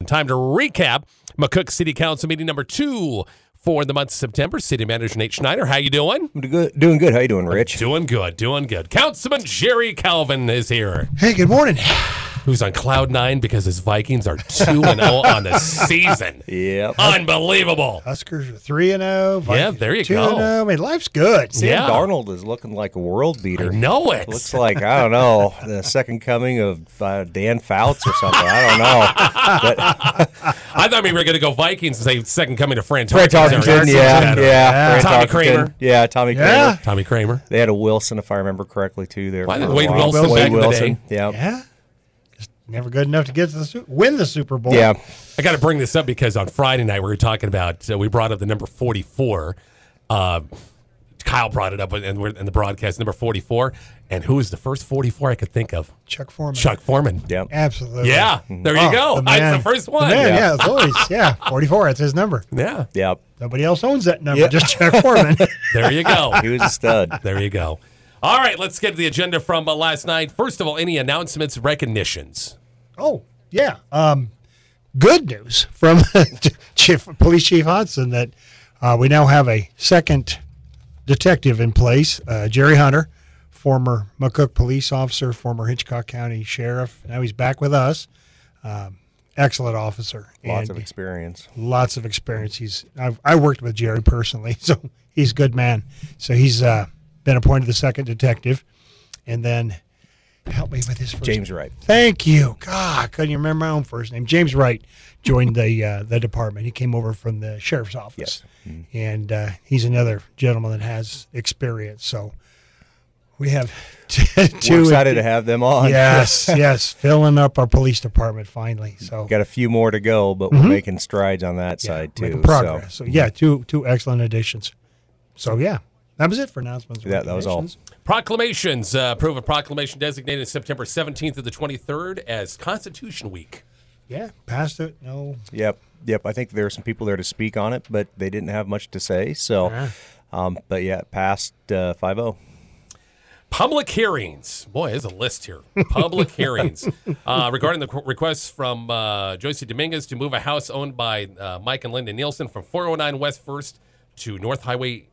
time to recap McCook City Council meeting number 2 for the month of September. City Manager Nate Schneider, how you doing? I'm doing good. How you doing, Rich? Doing good. Councilman Jerry Calvin is here. Hey, good morning. Who's on cloud 9 because his Vikings are 2-0 on the season. Yep. Unbelievable. Huskers are 3-0. Yeah, there you go. 2-0. I mean, life's good. Yeah. Darnold is looking like a world beater. I know it. Looks like, I don't know, the second coming of Dan Fouts or something. I don't know. But I thought maybe we were going to go Vikings and say second coming to Fran Fred Tarkenton, yeah. Fran Tommy Tarkenton. Kramer. Yeah, Tommy Yeah. Kramer. Tommy Kramer. They had a Wilson, if I remember correctly, too. There. Why for did a Wade while. Wilson back in the day? Yeah. Yeah. Just never good enough to get to win the Super Bowl. Yeah. I got to bring this up because on Friday night we were talking about, we brought up the number 44. Kyle brought it up in the broadcast, number 44. And who was the first 44 I could think of? Chuck Foreman. Chuck Foreman. Yeah. Absolutely. Yeah, there you go. The That's man. the first one. The man, Yeah. it's always, 44. That's his number. Yeah, Yep. Nobody else owns that number, Yeah. just Chuck Foreman. there you go. He was a stud. There you go. All right, let's get to the agenda from last night. First of all, any announcements, recognitions? Oh, yeah. Good news from Police Chief Hodson that we now have a second detective in place, Jerry Hunter, former McCook police officer, former Hitchcock County sheriff. Now he's back with us. Excellent officer. Lots And of experience. Lots of experience. I worked with Jerry personally, so he's a good man. So he's been appointed the second detective. And then, help me with his first James Wright. Thank you. God, I couldn't even remember my own first name. James Wright joined the department. He came over from the sheriff's office. Yes. Mm-hmm. And he's another gentleman that has experience. So we have two. We're excited to have them on. Yes, filling up our police department finally. So Got a few more to go, but we're making strides on that side, too. making progress. So two excellent additions. So that was it for announcements. Yeah, that was all. Proclamations. Approve a proclamation designated September 17th to the 23rd as Constitution Week. Yeah, passed it. No. Yep. I think there are some people there to speak on it, but they didn't have much to say. So, but yeah, it passed 5-0. Public hearings. Boy, there's a list here. Public hearings regarding the request from Joyce Dominguez to move a house owned by Mike and Linda Nielsen from 409 West First to North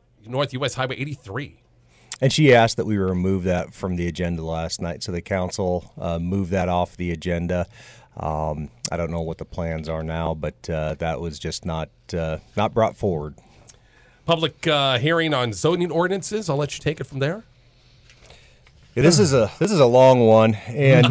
US Highway 83. And she asked that we remove that from the agenda last night, so the council moved that off the agenda. I don't know what the plans are now, but that was just not brought forward. Public hearing on zoning ordinances. I'll let you take it from there. Yeah, this is a long one, and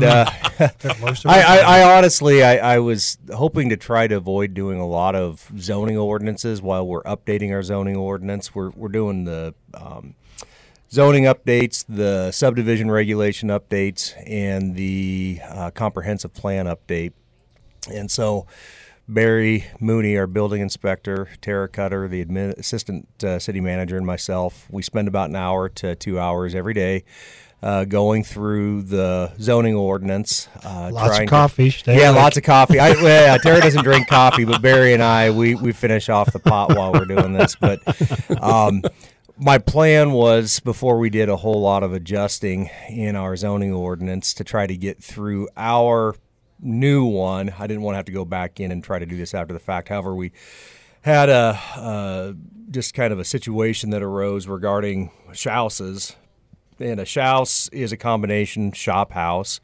I honestly I was hoping to try to avoid doing a lot of zoning ordinances while we're updating our zoning ordinance. We're doing the zoning updates, the subdivision regulation updates, and the comprehensive plan update. And so Barry Mooney, our building inspector, Tara Cutter, the assistant city manager, and myself, we spend about an hour to 2 hours every day going through the zoning ordinance. Lots of coffee. Lots of coffee. Tara doesn't drink coffee, but Barry and I, we finish off the pot while we're doing this. But my plan was, before we did a whole lot of adjusting in our zoning ordinance, to try to get through our new one. I didn't want to have to go back in and try to do this after the fact. However, we had just kind of a situation that arose regarding shouses. And a shouse is a combination shop house.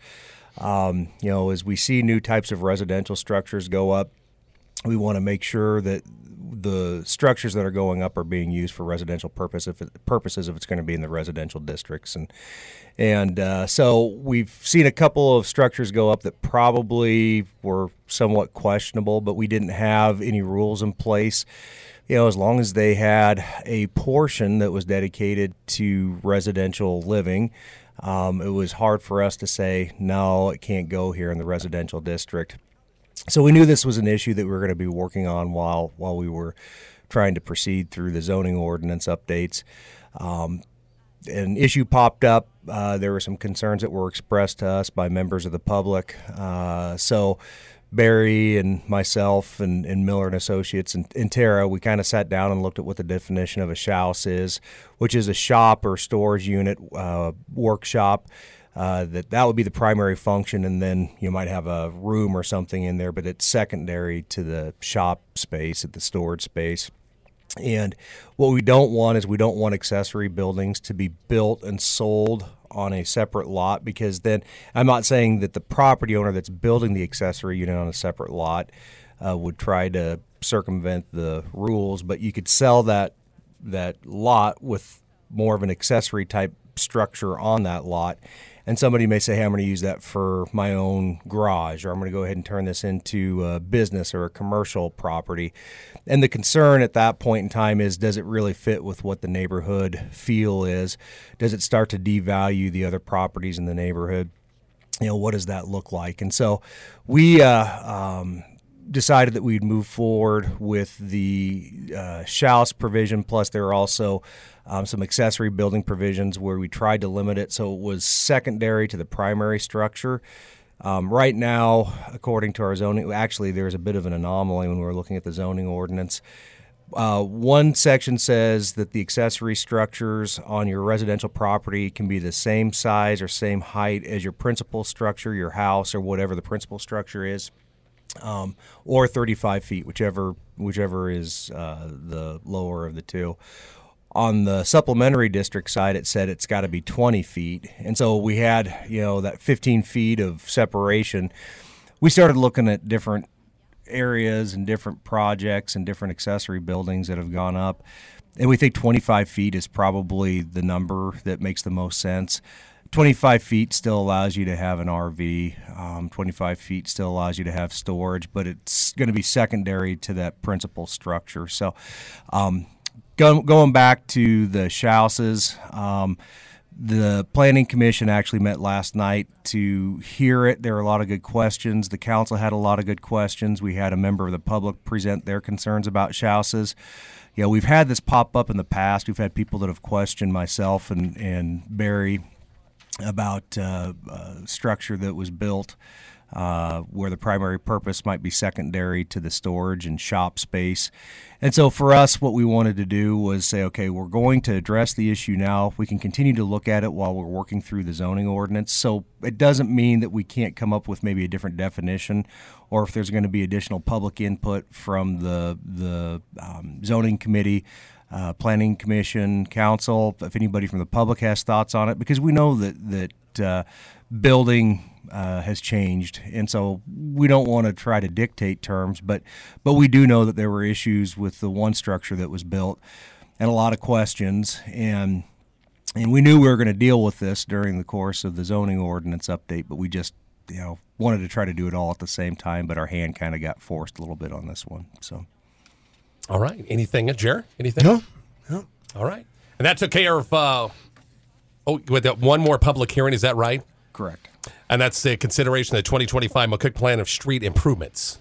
As we see new types of residential structures go up, we want to make sure that the structures that are going up are being used for residential purposes if it's going to be in the residential districts. And so we've seen a couple of structures go up that probably were somewhat questionable, but we didn't have any rules in place. As long as they had a portion that was dedicated to residential living, it was hard for us to say, no, it can't go here in the residential district. So we knew this was an issue that we were going to be working on while we were trying to proceed through the zoning ordinance updates. An issue popped up. There were some concerns that were expressed to us by members of the public. So Barry and myself and Miller and Associates and Tara, we kind of sat down and looked at what the definition of a shouse is, which is a shop or storage unit, workshop that would be the primary function, and then you might have a room or something in there, but it's secondary to the shop space, at the storage space. And what we don't want is we don't want accessory buildings to be built and sold on a separate lot, because then I'm not saying that the property owner that's building the accessory unit on a separate lot would try to circumvent the rules, but you could sell that lot with more of an accessory type structure on that lot. And somebody may say, hey, I'm going to use that for my own garage, or I'm going to go ahead and turn this into a business or a commercial property. And the concern at that point in time is, does it really fit with what the neighborhood feel is? Does it start to devalue the other properties in the neighborhood? What does that look like? And so we decided that we'd move forward with the SHOUS provision, plus there are also some accessory building provisions where we tried to limit it so it was secondary to the primary structure. Right now, according to our zoning, actually there's a bit of an anomaly when we're looking at the zoning ordinance. One section says that the accessory structures on your residential property can be the same size or same height as your principal structure, your house, or whatever the principal structure is. Or 35 feet, whichever is the lower of the two. On the supplementary district side, it said it's got to be 20 feet. And so we had, that 15 feet of separation. We started looking at different areas and different projects and different accessory buildings that have gone up. And we think 25 feet is probably the number that makes the most sense. 25 feet still allows you to have an RV. 25 feet still allows you to have storage, but it's going to be secondary to that principal structure. So going back to the SHOUSes, the Planning Commission actually met last night to hear it. There were a lot of good questions. The council had a lot of good questions. We had a member of the public present their concerns about SHOUSes. We've had this pop up in the past. We've had people that have questioned myself and Barry about structure that was built where the primary purpose might be secondary to the storage and shop space. And so for us, what we wanted to do was say, okay, we're going to address the issue now. We can continue to look at it while we're working through the zoning ordinance. So it doesn't mean that we can't come up with maybe a different definition, or if there's going to be additional public input from the zoning committee, Planning Commission, Council, if anybody from the public has thoughts on it, because we know that building has changed, and so we don't want to try to dictate terms, but we do know that there were issues with the one structure that was built, and a lot of questions, and we knew we were going to deal with this during the course of the zoning ordinance update, but we just wanted to try to do it all at the same time, but our hand kind of got forced a little bit on this one. So. All right. Anything, Jer? Anything? No. All right. And that took care of, with that one more public hearing, is that right? Correct. And that's the consideration of the 2025 McCook Plan of Street Improvements.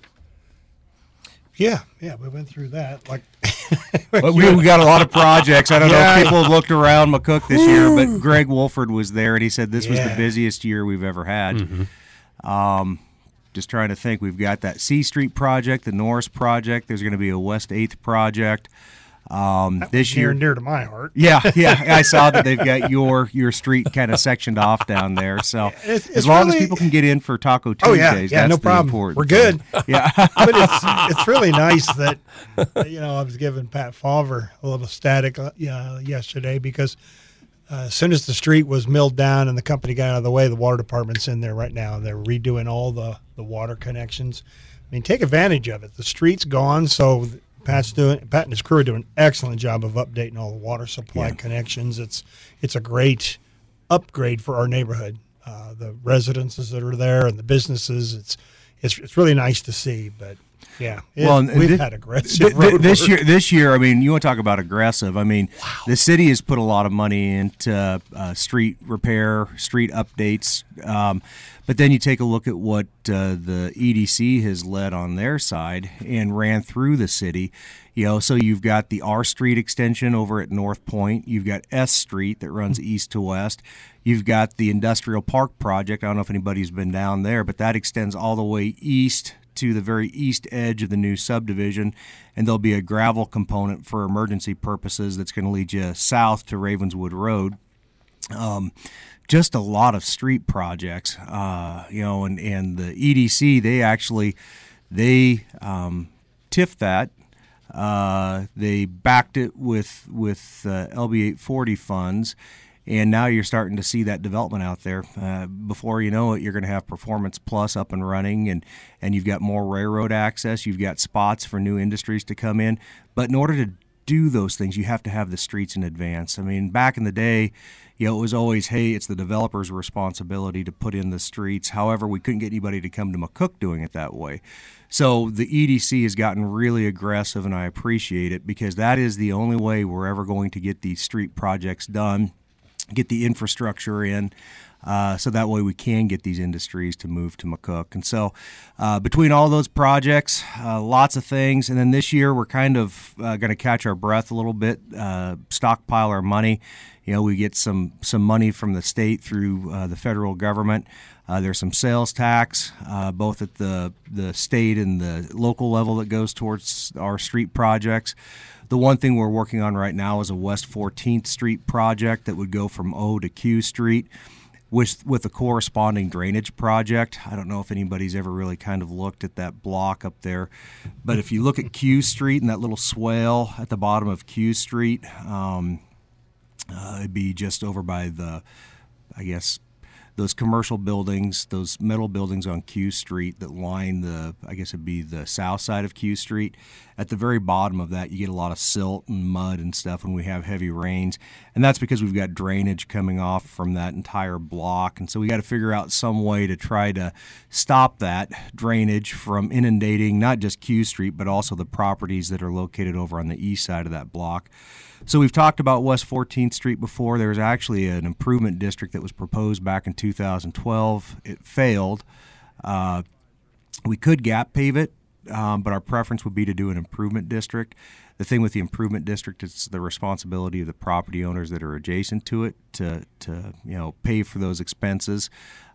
Yeah, we went through that. But we got a lot of projects. I don't know if people have looked around McCook this year, but Greg Wolford was there, and he said this was the busiest year we've ever had. Mm-hmm. Just trying to think. We've got that C Street project, the Norris project. There's going to be a West 8th project. This year, near to my heart. Yeah. I saw that they've got your street kind of sectioned off down there. So it's as long as people can get in for Taco Tuesdays, that's no problem. Important We're good. Yeah. But it's really nice that I was giving Pat Fauver a little static yesterday, because as soon as the street was milled down and the company got out of the way, the water department's in there right now. They're redoing all the water connections. I mean, take advantage of it. The street's gone, so Pat and his crew are doing an excellent job of updating all the water supply connections. It's a great upgrade for our neighborhood. The residences that are there and the businesses, it's really nice to see. But we've had aggressive road this work. This year, I mean, you want to talk about aggressive. I mean, the city has put a lot of money into street repair, street updates. But then you take a look at what the EDC has led on their side and ran through the city. So you've got the R Street extension over at North Point. You've got S Street that runs east to west. You've got the Industrial Park project. I don't know if anybody's been down there, but that extends all the way east to the very east edge of the new subdivision, and there'll be a gravel component for emergency purposes that's going to lead you south to Ravenswood Road. Just a lot of street projects, and the EDC, they TIF'd that. They backed it with LB 840 funds, and now you're starting to see that development out there. Before you know it, you're going to have Performance Plus up and running, and you've got more railroad access. You've got spots for new industries to come in. But in order to do those things, you have to have the streets in advance. I mean, back in the day, it was always, hey, it's the developer's responsibility to put in the streets. However, we couldn't get anybody to come to McCook doing it that way. So the EDC has gotten really aggressive, and I appreciate it, because that is the only way we're ever going to get these street projects done, get the infrastructure in, so that way we can get these industries to move to McCook. And so between all those projects, lots of things. And then this year we're kind of going to catch our breath a little bit, stockpile our money. We get some money from the state through the federal government. There's some sales tax, both at the state and the local level, that goes towards our street projects. The one thing we're working on right now is a West 14th Street project that would go from O to Q Street with a corresponding drainage project. I don't know if anybody's ever really kind of looked at that block up there, but if you look at Q Street and that little swale at the bottom of Q Street, it'd be just over by those commercial buildings, those metal buildings on Q Street that line it'd be the south side of Q Street. At the very bottom of that, you get a lot of silt and mud and stuff when we have heavy rains. And that's because we've got drainage coming off from that entire block. And so we got to figure out some way to try to stop that drainage from inundating not just Q Street, but also the properties that are located over on the east side of that block. So we've talked about West 14th Street before. There was actually an improvement district that was proposed back in 2012. It failed. We could gap pave it, but our preference would be to do an improvement district. The thing with the improvement district, it's the responsibility of the property owners that are adjacent to it to pay for those expenses.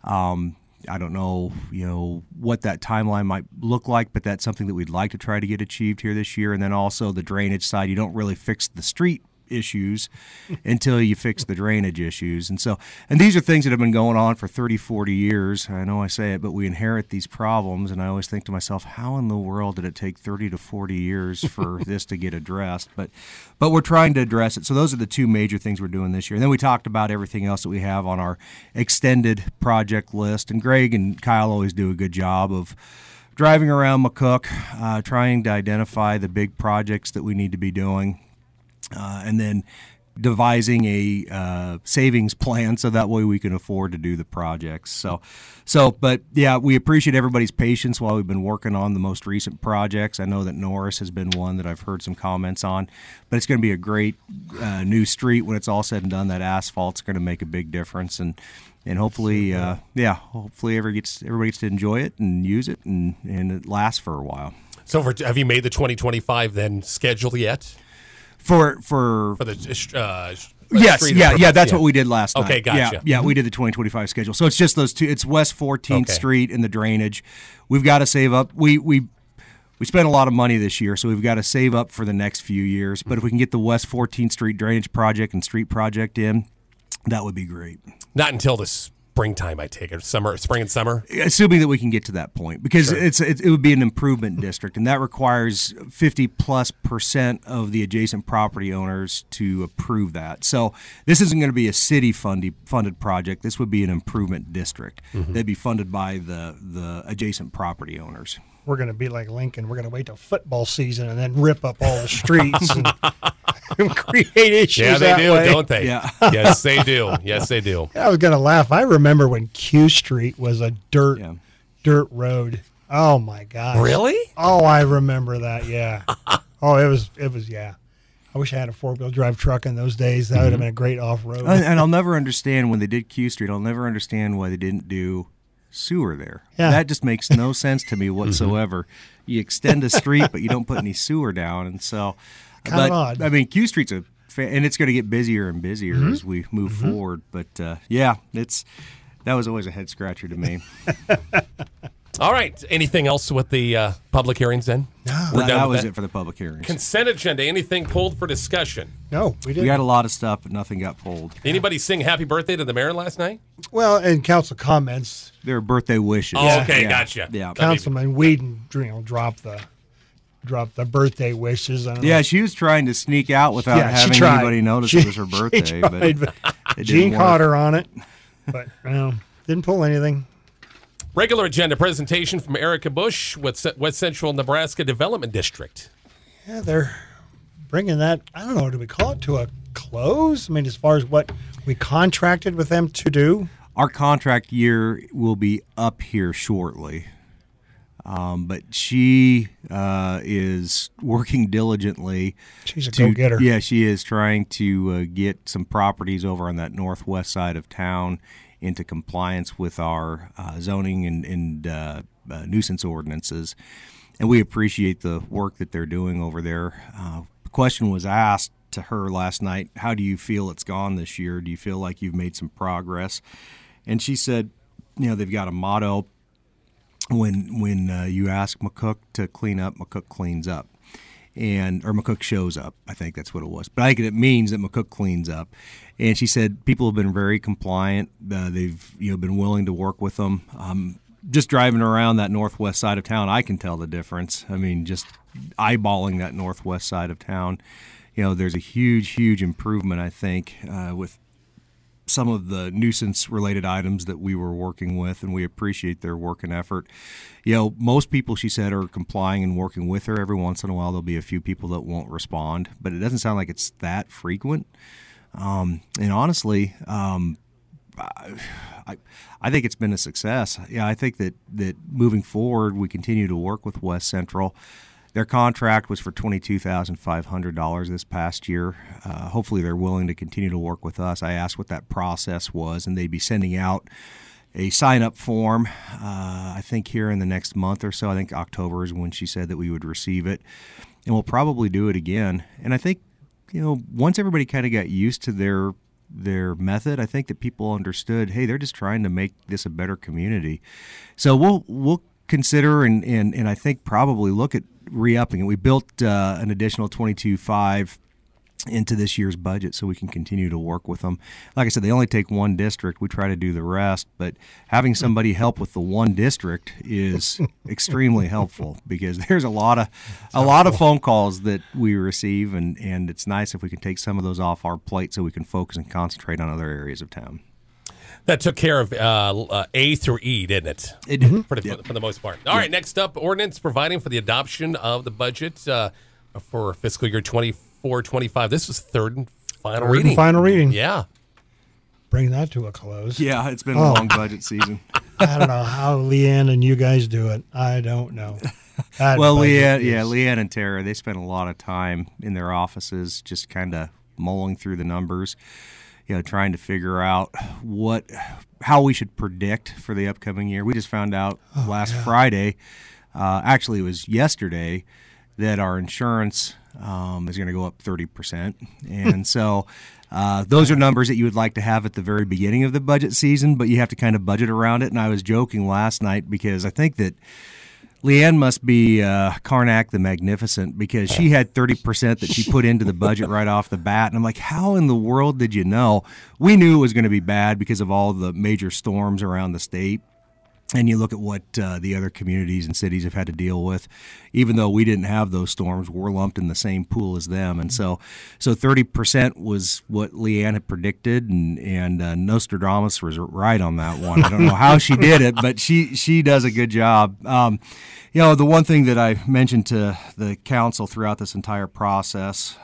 I don't know, what that timeline might look like, but that's something that we'd like to try to get achieved here this year. And then also the drainage side, you don't really fix the street issues until you fix the drainage issues. And these are things that have been going on for 30, 40 years. I know I say it, but we inherit these problems. And I always think to myself, how in the world did it take 30 to 40 years for this to get addressed? But we're trying to address it. So those are the two major things we're doing this year. And then we talked about everything else that we have on our extended project list. And Greg and Kyle always do a good job of driving around McCook, trying to identify the big projects that we need to be doing. And then devising a savings plan so that way we can afford to do the projects. But yeah, we appreciate everybody's patience while we've been working on the most recent projects. I know that Norris has been one that I've heard some comments on, but it's going to be a great new street when it's all said and done. That asphalt's going to make a big difference, and hopefully, hopefully everybody gets to enjoy it and use it, and it lasts for a while. So, have you made the 2025 then schedule yet? For the yes, that's what we did last night. Okay, gotcha. Yeah, we did the 2025 schedule. So it's just those two. It's West 14th Street and the drainage. We've got to save up. We spent a lot of money this year, so we've got to save up for the next few years. But if we can get the West 14th Street drainage project and street project in, that would be great. Not until the springtime, I take it. Spring and summer? Assuming that we can get to that point, because sure. It would be an improvement district, and that requires 50+% of the adjacent property owners to approve that. So this isn't going to be a city funded project. This would be an improvement district. Mm-hmm. They'd be funded by the adjacent property owners. We're going to be like Lincoln. We're going to wait till football season and then rip up all the streets and create issues. Yeah, they do, don't they? Yeah. Yes, they do. Yes, they do. I was going to laugh. I remember when Q Street was a dirt road. Oh my gosh. Really? Oh, I remember that. Yeah. It was. Yeah. I wish I had a 4-wheel drive truck in those days. That would have been a great off road. And I'll never understand when they did Q Street. I'll never understand why they didn't do sewer there. Yeah. That just makes no sense to me whatsoever. You extend a street, but you don't put any sewer down, and so. Kind of odd. I mean, Q Street's and it's going to get busier and busier as we move forward. But that was always a head scratcher to me. All right. Anything else with the public hearings then? No. We're done That with was it for the public hearings. Consent agenda. Anything pulled for discussion? No, we didn't. We got a lot of stuff, but nothing got pulled. Anybody sing happy birthday to the mayor last night? Well, and council comments. Their birthday wishes. Oh, okay. Yeah. Gotcha. Yeah. Councilman Whedon, dropped the birthday wishes. I don't know. Yeah, she was trying to sneak out without Yeah, she having tried. anybody notice She- it was her she birthday. tried, but it Gene didn't caught work. her on it, but didn't pull anything. Regular agenda presentation from Erica Bush with West Central Nebraska Development District. Yeah, they're bringing that, I don't know, do we call it to a close? I mean, as far as what we contracted with them to do? Our contract year will be up here shortly. But she is working diligently. She's a go-getter. Yeah, she is trying to get some properties over on that northwest side of town into compliance with our zoning and nuisance ordinances. And we appreciate the work that they're doing over there. The question was asked to her last night, how do you feel it's gone this year? Do you feel like you've made some progress? And she said, they've got a motto, when you ask McCook to clean up, McCook cleans up. Or McCook shows up. I think that's what it was. But I think it means that McCook cleans up. And she said people have been very compliant. They've been willing to work with them. Just driving around that northwest side of town, I can tell the difference. I mean, just eyeballing that northwest side of town, there's a huge improvement, I think, with some of the nuisance-related items that we were working with, and we appreciate their work and effort. Most people, she said, are complying and working with her. Every once in a while, there'll be a few people that won't respond, but it doesn't sound like it's that frequent. And honestly, I think it's been a success. Yeah, I think that moving forward, we continue to work with West Central. Their contract was for $22,500 this past year. Hopefully they're willing to continue to work with us. I asked what that process was, and they'd be sending out a sign-up form, I think here in the next month or so. I think October is when she said that we would receive it. And we'll probably do it again. And I think, once everybody kind of got used to their method, I think that people understood, hey, they're just trying to make this a better community. So we'll consider and I think probably look at re-upping it. We built an additional $22,500 into this year's budget so we can continue to work with them. Like I said, they only take one district. We try to do the rest, but having somebody help with the one district is extremely helpful because there's a lot of phone calls that we receive, and it's nice if we can take some of those off our plate so we can focus and concentrate on other areas of town. That took care of A through E, didn't it? It did. For the most part. All right, next up, ordinance providing for the adoption of the budget for fiscal year 24-25. This was third and final reading. Final reading. Yeah. Bring that to a close. Yeah, it's been a long budget season. I don't know how Leanne and you guys do it. I don't know. Well, Leanne and Tara, they spent a lot of time in their offices just kind of mulling through the numbers, trying to figure out how we should predict for the upcoming year. We just found out last Friday, actually it was yesterday, that our insurance is going to go up 30%. And so those are numbers that you would like to have at the very beginning of the budget season, but you have to kind of budget around it. And I was joking last night because I think that Leanne must be Karnak the Magnificent because she had 30% that she put into the budget right off the bat. And I'm like, how in the world did you know? We knew it was going to be bad because of all the major storms around the state. And you look at what the other communities and cities have had to deal with. Even though we didn't have those storms, we're lumped in the same pool as them. And so 30% was what Leanne had predicted, and Nostradamus was right on that one. I don't know how she did it, but she does a good job. The one thing that I mentioned to the council throughout this entire process,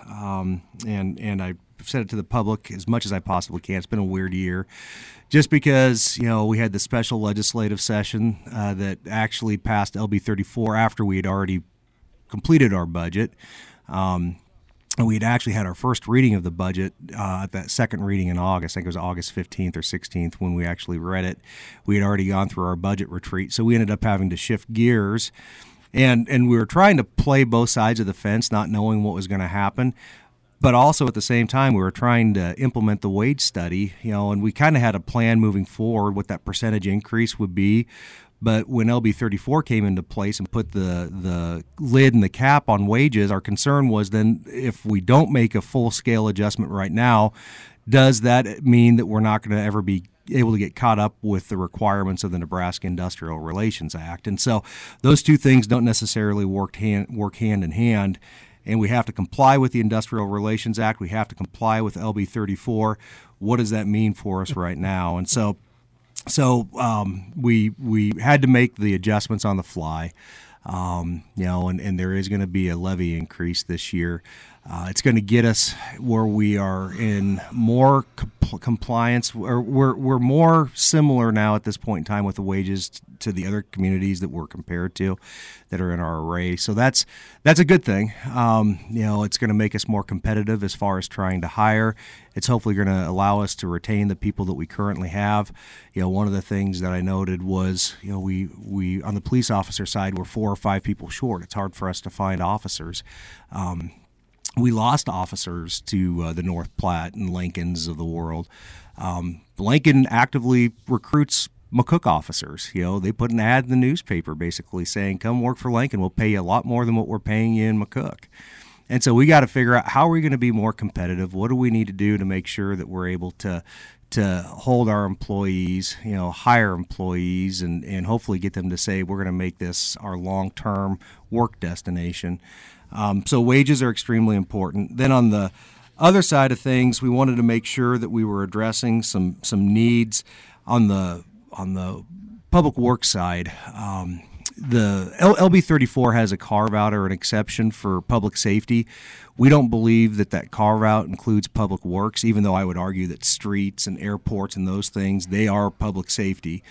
and I've said it to the public as much as I possibly can, it's been a weird year. Just because, we had the special legislative session that actually passed LB 34 after we had already completed our budget. And we had actually had our first reading of the budget at that second reading in August. I think it was August 15th or 16th when we actually read it. We had already gone through our budget retreat, so we ended up having to shift gears. And we were trying to play both sides of the fence, not knowing what was going to happen. But also at the same time, we were trying to implement the wage study, and we kind of had a plan moving forward what that percentage increase would be. But when LB 34 came into place and put the lid and the cap on wages, our concern was then if we don't make a full-scale adjustment right now, does that mean that we're not going to ever be able to get caught up with the requirements of the Nebraska Industrial Relations Act? And so those two things don't necessarily work hand in hand. And we have to comply with the Industrial Relations Act. We have to comply with LB 34. What does that mean for us right now? And so we had to make the adjustments on the fly, and there is going to be a levy increase this year. It's going to get us where we are in more compliance, or we're more similar now at this point in time with the wages to the other communities that we're compared to that are in our array. So that's a good thing. It's going to make us more competitive as far as trying to hire. It's hopefully going to allow us to retain the people that we currently have. One of the things that I noted was, we on the police officer side, we're 4 or 5 people short. It's hard for us to find officers. We lost officers to the North Platte and Lincolns of the world. Lincoln actively recruits McCook officers. They put an ad in the newspaper basically saying, come work for Lincoln. We'll pay you a lot more than what we're paying you in McCook. And so we got to figure out how are we going to be more competitive? What do we need to do to make sure that we're able to hold our employees, hire employees, and hopefully get them to say we're going to make this our long-term work destination. So wages are extremely important. Then on the other side of things, we wanted to make sure that we were addressing some needs on the public works side. The LB 34 has a carve-out or an exception for public safety. We don't believe that carve-out includes public works, even though I would argue that streets and airports and those things, they are public safety.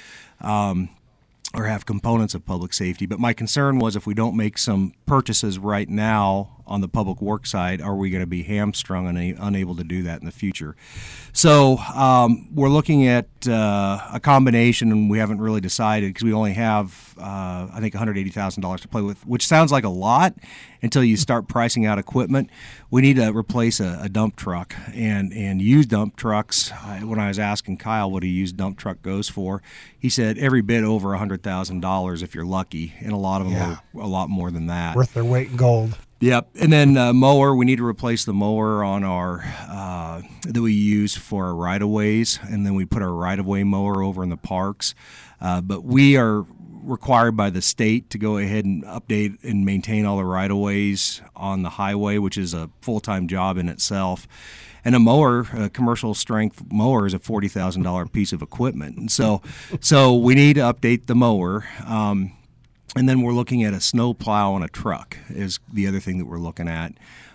Or have components of public safety. But my concern was if we don't make some purchases right now on the public work side, are we going to be hamstrung and unable to do that in the future? So we're looking at a combination, and we haven't really decided because we only have, I think, $180,000 to play with, which sounds like a lot until you start pricing out equipment. We need to replace a dump truck and used dump trucks. When I was asking Kyle what a used dump truck goes for, he said every bit over $100,000 if you're lucky, and a lot of them are a lot more than that. Worth their weight in gold. Yep, and then mower. We need to replace the mower on our that we use for our right-of-ways, and then we put our right-of-way mower over in the parks. But we are required by the state to go ahead and update and maintain all the right-of-ways on the highway, which is a full-time job in itself. And a mower, a commercial strength mower, is a $40,000 piece of equipment. And so we need to update the mower. And then we're looking at a snow plow and a truck is the other thing that we're looking at.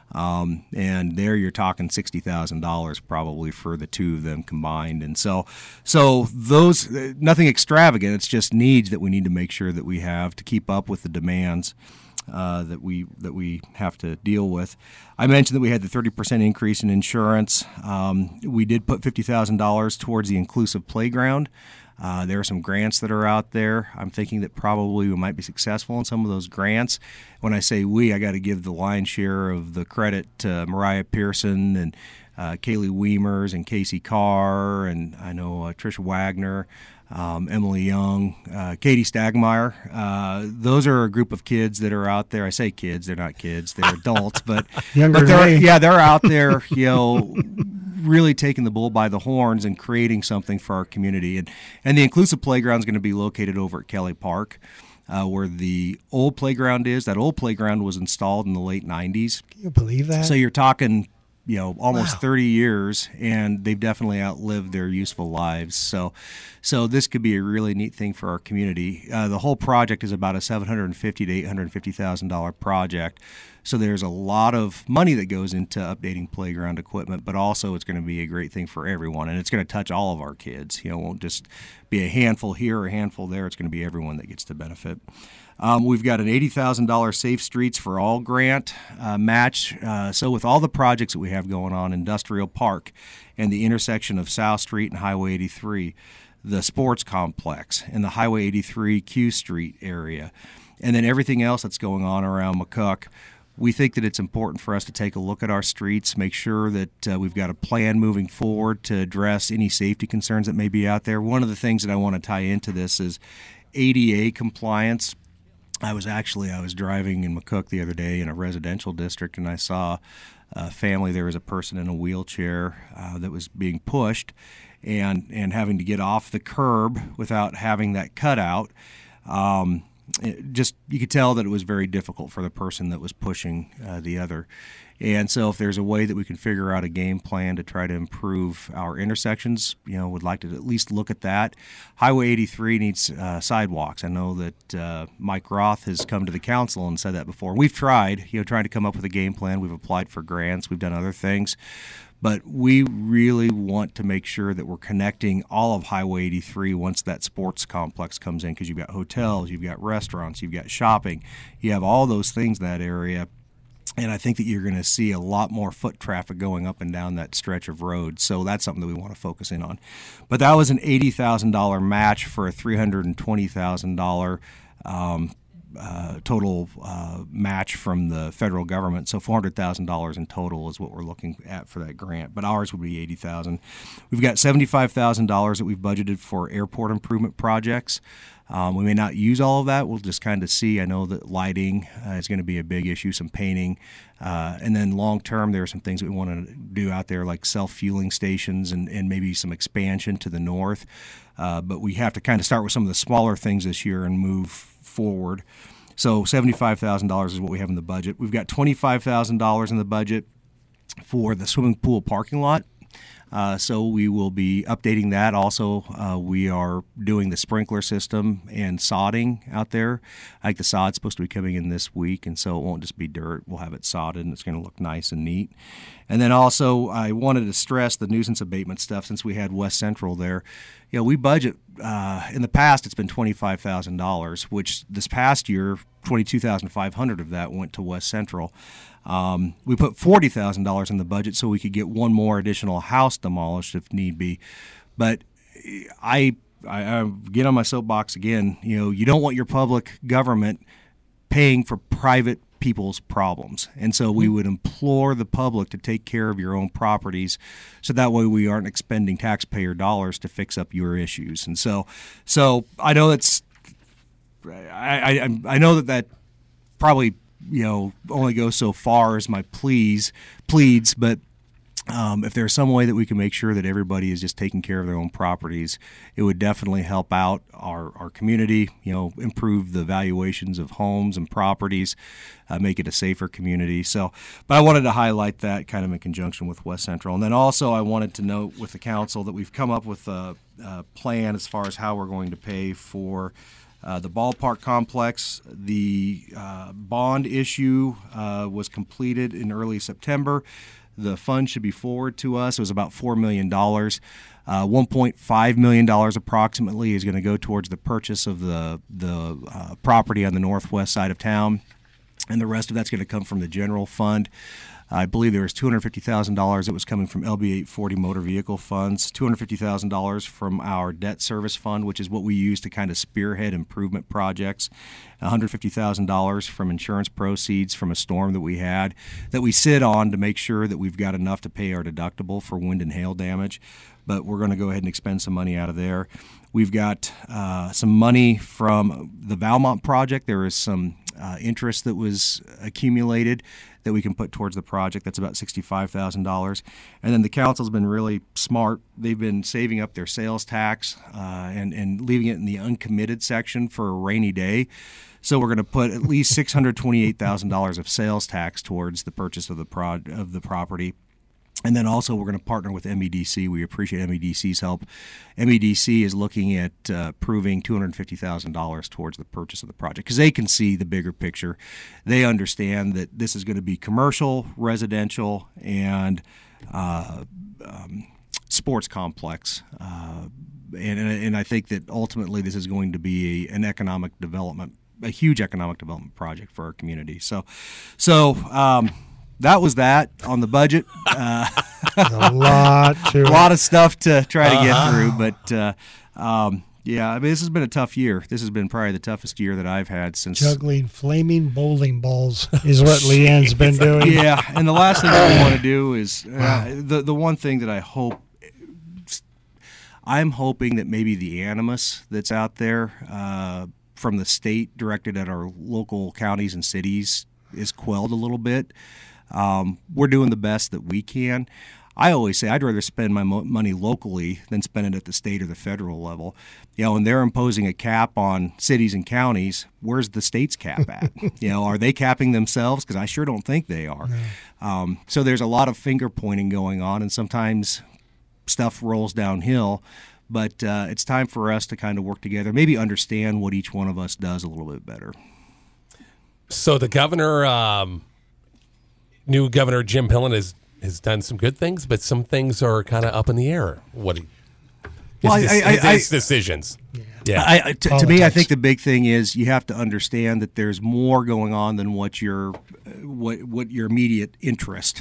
And there you're talking $60,000 probably for the two of them combined. And so those, nothing extravagant, it's just needs that we need to make sure that we have to keep up with the demands that we have to deal with. I mentioned that we had the 30% increase in insurance. We did put $50,000 towards the inclusive playground. There are some grants that are out there. I'm thinking that probably we might be successful in some of those grants. When I say we, I got to give the lion's share of the credit to Mariah Pearson and Kaylee Weimers and Casey Carr, and I know Tricia Wagner, Emily Young, Katie Stagmeyer. Those are a group of kids that are out there. I say kids, they're not kids, they're adults, but younger than me. Yeah, they're out there, really taking the bull by the horns and creating something for our community. And the inclusive playground is going to be located over at Kelly Park, where the old playground is. That old playground was installed in the late 90s. Can you believe that? So you're talking, almost 30 years, and they've definitely outlived their useful lives. So this could be a really neat thing for our community. The whole project is about a $750,000 to $850,000 project. So there's a lot of money that goes into updating playground equipment, but also it's going to be a great thing for everyone, and it's going to touch all of our kids. It won't just be a handful here or a handful there. It's going to be everyone that gets to benefit. We've got an $80,000 Safe Streets for All grant match. So with all the projects that we have going on, Industrial Park and the intersection of South Street and Highway 83, the sports complex and the Highway 83 Q Street area, and then everything else that's going on around McCook, we think that it's important for us to take a look at our streets, make sure that we've got a plan moving forward to address any safety concerns that may be out there. One of the things that I want to tie into this is ADA compliance, I was driving in McCook the other day in a residential district, and I saw a family. There was a person in a wheelchair that was being pushed and having to get off the curb without having that cutout. You could tell that it was very difficult for the person that was pushing the other. And so if there's a way that we can figure out a game plan to try to improve our intersections, would like to at least look at that. Highway 83 needs sidewalks. I know that Mike Roth has come to the council and said that before. We've tried, trying to come up with a game plan. We've applied for grants. We've done other things. But we really want to make sure that we're connecting all of Highway 83 once that sports complex comes in, because you've got hotels, you've got restaurants, you've got shopping. You have all those things in that area. And I think that you're going to see a lot more foot traffic going up and down that stretch of road. So that's something that we want to focus in on. But that was an $80,000 match for a $320,000 total match from the federal government. So $400,000 in total is what we're looking at for that grant. But ours would be $80,000. We've got $75,000 that we've budgeted for airport improvement projects. We may not use all of that. We'll just kind of see. I know that lighting is going to be a big issue, some painting. And then long term, there are some things that we want to do out there, like self-fueling stations and maybe some expansion to the north. But we have to kind of start with some of the smaller things this year and move forward. So $75,000 is what we have in the budget. We've got $25,000 in the budget for the swimming pool parking lot. So we will be updating that. Also, we are doing the sprinkler system and sodding out there. I think the sod's supposed to be coming in this week, and so it won't just be dirt. We'll have it sodded, and it's going to look nice and neat. And then also, I wanted to stress the nuisance abatement stuff since we had West Central there. We budget, in the past, it's been $25,000, which this past year, $22,500 of that went to West Central. We put $40,000 in the budget so we could get one more additional house demolished if need be. But I get on my soapbox again. You don't want your public government paying for private people's problems. And so we would implore the public to take care of your own properties so that way we aren't expending taxpayer dollars to fix up your issues. And so I know I know that probably only goes so far as my pleads, but if there's some way that we can make sure that everybody is just taking care of their own properties, it would definitely help out our community, improve the valuations of homes and properties, make it a safer community. So, but I wanted to highlight that kind of in conjunction with West Central. And then also I wanted to note with the council that we've come up with a plan as far as how we're going to pay for the ballpark complex. The bond issue was completed in early September. The fund should be forwarded to us. It was about $4 million. $1.5 million approximately is going to go towards the purchase of the property on the northwest side of town, and the rest of that's going to come from the general fund. I believe there was $250,000 that was coming from LB 840 motor vehicle funds, $250,000 from our debt service fund, which is what we use to kind of spearhead improvement projects, $150,000 from insurance proceeds from a storm that we had that we sit on to make sure that we've got enough to pay our deductible for wind and hail damage. But we're going to go ahead and expend some money out of there. We've got some money from the Valmont project. There is some interest that was accumulated that we can put towards the project. That's about $65,000. And then the council's been really smart. They've been saving up their sales tax and leaving it in the uncommitted section for a rainy day. So we're going to put at least $628,000 of sales tax towards the purchase of the property. And then also we're going to partner with MEDC. We appreciate MEDC's help. MEDC is looking at approving $250,000 towards the purchase of the project because they can see the bigger picture. They understand that this is going to be commercial, residential, and sports complex. And I think that ultimately this is going to be a huge economic development project for our community. So that was that on the budget. A lot of stuff to try to get through, but yeah, I mean, this has been a tough year. This has been probably the toughest year that I've had since juggling flaming bowling balls is what Leanne's been doing. Yeah, and the last thing that we want to do is the one thing that I hope. I'm hoping that maybe the animus that's out there from the state directed at our local counties and cities is quelled a little bit. We're doing the best that we can. I always say I'd rather spend my money locally than spend it at the state or the federal level. And they're imposing a cap on cities and counties. Where's the state's cap at? Are they capping themselves? Because I sure don't think they are. No. So there's a lot of finger pointing going on, and sometimes stuff rolls downhill. But it's time for us to kind of work together, maybe understand what each one of us does a little bit better. So the governor, new Governor Jim Pillen, has done some good things, but some things are kind of up in the air. His decisions. Yeah. To me, I think the big thing is you have to understand that there's more going on than what your immediate interest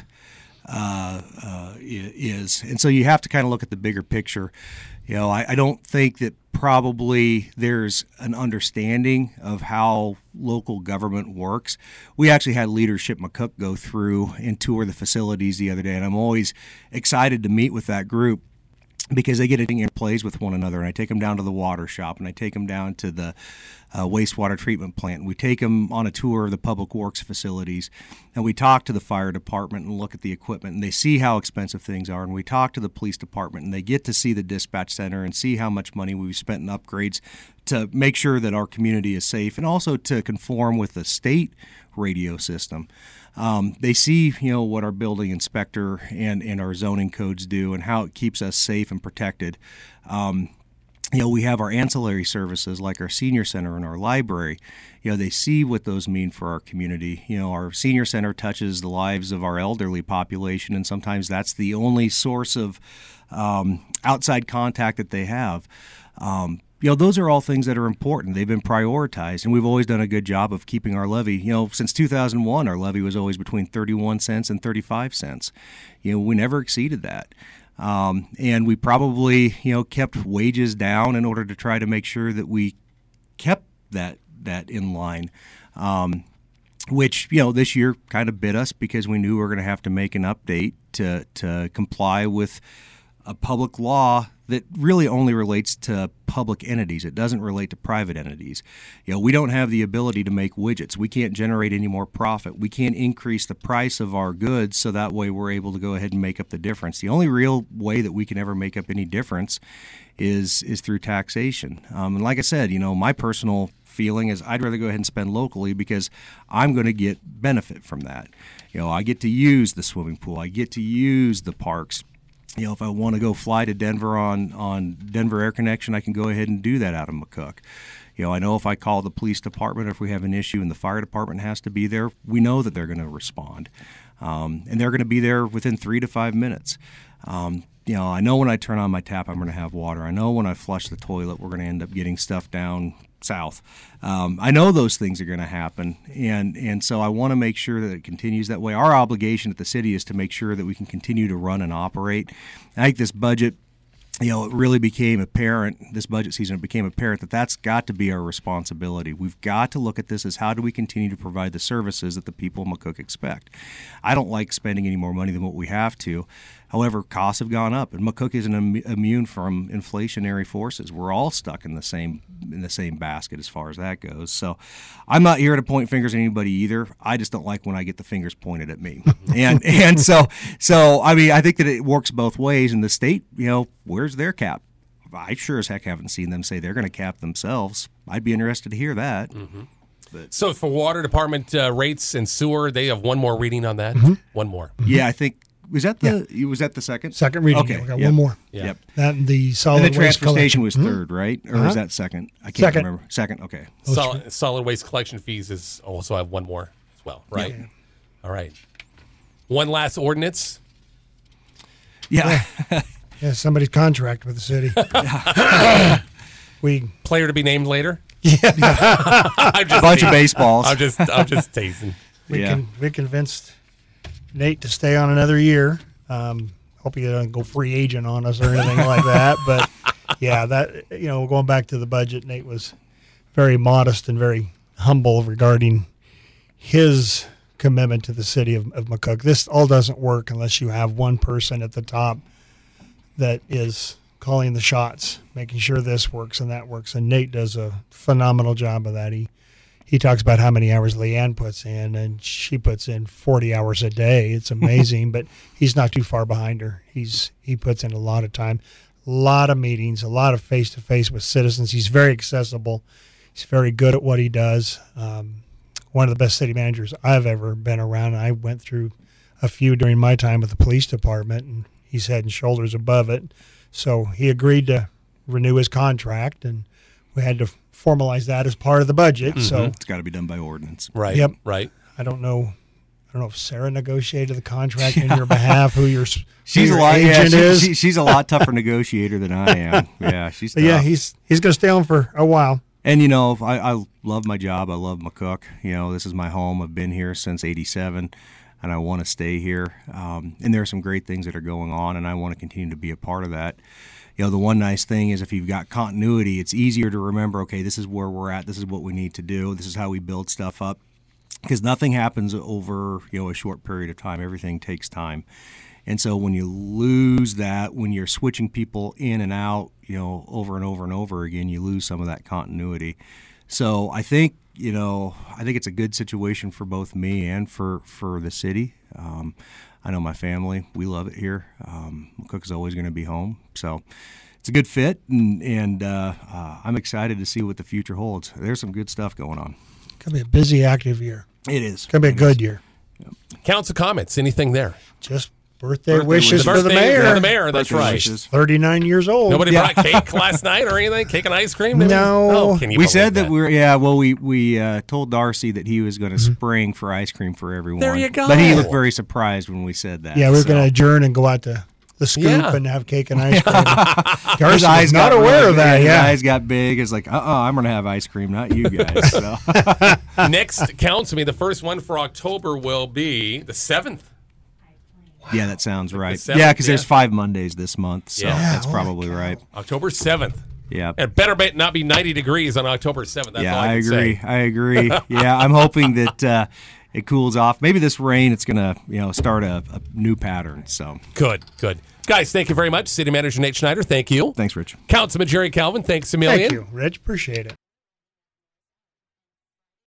is, and so you have to kind of look at the bigger picture. I don't think that probably there's an understanding of how local government works. We actually had Leadership McCook go through and tour the facilities the other day, and I'm always excited to meet with that group because they get it in plays with one another. And I take them down to the water shop, and I take them down to the wastewater treatment plant. And we take them on a tour of the public works facilities, and we talk to the fire department and look at the equipment, and they see how expensive things are. And we talk to the police department, and they get to see the dispatch center and see how much money we've spent in upgrades to make sure that our community is safe, and also to conform with the state radio system. They see, what our building inspector and our zoning codes do and how it keeps us safe and protected. We have our ancillary services like our senior center and our library. They see what those mean for our community. Our senior center touches the lives of our elderly population, and sometimes that's the only source of outside contact that they have. Those are all things that are important. They've been prioritized, and we've always done a good job of keeping our levy. Since 2001, our levy was always between 31 cents and 35 cents. We never exceeded that. And we probably, kept wages down in order to try to make sure that we kept that in line, which, this year kind of bit us because we knew we were going to have to make an update to comply with a public law that really only relates to public entities. It doesn't relate to private entities. We don't have the ability to make widgets. We can't generate any more profit. We can't increase the price of our goods so that way we're able to go ahead and make up the difference. The only real way that we can ever make up any difference is through taxation. And like I said, my personal feeling is I'd rather go ahead and spend locally because I'm going to get benefit from that. I get to use the swimming pool. I get to use the parks. If I want to go fly to Denver on Denver Air Connection, I can go ahead and do that out of McCook. I know if I call the police department, if we have an issue and the fire department has to be there, we know that they're going to respond. And they're going to be there within 3 to 5 minutes. I know when I turn on my tap, I'm going to have water. I know when I flush the toilet, we're going to end up getting stuff down south. I know those things are going to happen, and so I want to make sure that it continues that way. Our obligation at the city is to make sure that we can continue to run and operate. I think this budget, it really became apparent, this budget season, it became apparent that that's got to be our responsibility. We've got to look at this as how do we continue to provide the services that the people of McCook expect. I don't like spending any more money than what we have to. However, costs have gone up, and McCook isn't immune from inflationary forces. We're all stuck in the same basket as far as that goes. So I'm not here to point fingers at anybody either. I just don't like when I get the fingers pointed at me. and so I mean, I think that it works both ways. And the state, where's their cap? I sure as heck haven't seen them say they're going to cap themselves. I'd be interested to hear that. Mm-hmm. So for water department rates and sewer, they have one more reading on that. Mm-hmm. One more. Mm-hmm. Yeah, I think. Was that the second? Second reading. Okay, we got one more. Yeah. That and the solid and the waste transfer station collection. was third, right? Or was that second? I can't remember. Second. Okay. Solid waste collection fees is also have one more as well, right? Yeah. All right. One last ordinance. Yeah. Yeah. Somebody's contract with the city. Player to be named later. Yeah. A bunch of baseballs. I'm just teasing. We convinced Nate to stay on another year. Hope he doesn't go free agent on us or anything like that. But yeah, that going back to the budget, Nate was very modest and very humble regarding his commitment to the city of McCook. This all doesn't work unless you have one person at the top that is calling the shots, making sure this works and that works. And Nate does a phenomenal job of that. He talks about how many hours Leanne puts in, and she puts in 40 hours a day. It's amazing, but he's not too far behind her. He puts in a lot of time, a lot of meetings, a lot of face-to-face with citizens. He's very accessible. He's very good at what he does. One of the best city managers I've ever been around. I went through a few during my time with the police department, and he's head and shoulders above it. So he agreed to renew his contract, and we had to formalize that as part of the budget. So It's got to be done by ordinance. Right. Yep. Right. I don't know if Sarah negotiated the contract in your behalf. Who your Agent is? She's a lot tougher negotiator than I am. Yeah, she's tough. But yeah, he's going to stay on for a while. And, you know, I love my job. I love McCook. You know, this is my home. I've been here since '87, and I want to stay here. And there are some great things that are going on, and I want to continue to be a part of that. You know, the one nice thing is if you've got continuity, it's easier to remember, okay, this is where we're at. This is what we need to do. This is how we build stuff up. Because nothing happens over, you know, a short period of time. Everything takes time. And so when you lose that, when you're switching people in and out, you know, over and over and over again, you lose some of that continuity. So I think, you know, it's a good situation for both me and for the city. I know my family, we love it here. McCook is always going to be home. So it's a good fit, and I'm excited to see what the future holds. There's some good stuff going on. It's going to be a busy, active year. It is. It's going to be a good year. Council comments, anything there? Just birthday wishes wishes. for the Birthday mayor. for the mayor, that's Birthday right. wishes. 39 years old. Nobody brought cake last night or anything? Cake and ice cream? No. Oh, can you We believe said that we told Darcy that he was going to spring for ice cream for everyone. There you go. But he looked very surprised when we said that. Yeah, we're so. going to adjourn and go out to the Scoop Yeah. and have cake and ice cream. His Darcy eyes was not got aware really of that. big. Yeah. His eyes got big. It's like, I'm going to have ice cream, not you guys. So. Next council meeting, the first one for October will be the 7th. Yeah, that sounds right. seventh, Yeah, because yeah. there's 5 Mondays this month, so Yeah. that's Holy probably cow. right. October 7th. Yeah. It better not be 90 degrees on October 7th. That's Yeah, all I I can agree. say. I agree. Yeah, I'm hoping that it cools off. Maybe this rain, it's going to start a new pattern. So Good. Guys, thank you very much. City Manager Nate Schneider, thank you. thanks, Rich. Councilman Jerry Calvin, thanks a million. Thank you, Rich. Appreciate it.